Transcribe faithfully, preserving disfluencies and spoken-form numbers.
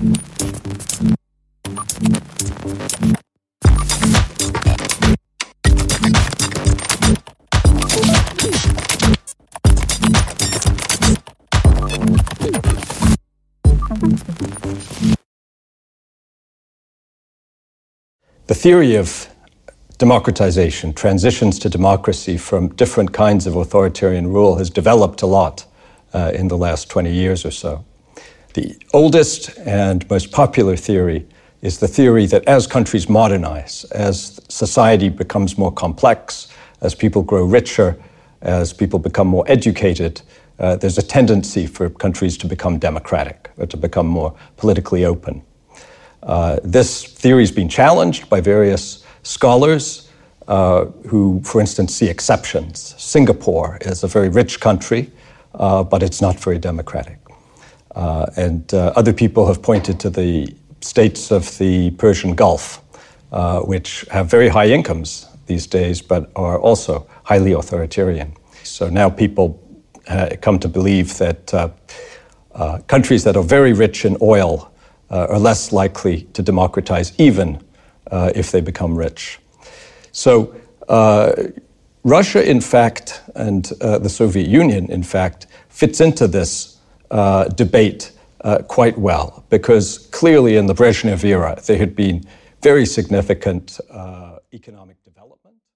The theory of democratization, transitions to democracy from different kinds of authoritarian rule, has developed a lot uh, in the last twenty years or so. The oldest and most popular theory is the theory that as countries modernize, as society becomes more complex, as people grow richer, as people become more educated, uh, there's a tendency for countries to become democratic, or to become more politically open. Uh, this theory has been challenged by various scholars uh, who, for instance, see exceptions. Singapore is a very rich country, uh, but it's not very democratic. Uh, and uh, other people have pointed to the states of the Persian Gulf, uh, which have very high incomes these days, but are also highly authoritarian. So now people uh, come to believe that uh, uh, countries that are very rich in oil Uh, are less likely to democratize, even uh, if they become rich. So uh, Russia, in fact, and uh, the Soviet Union, in fact, fits into this uh, debate uh, quite well, because clearly in the Brezhnev era, there had been very significant uh, economic development.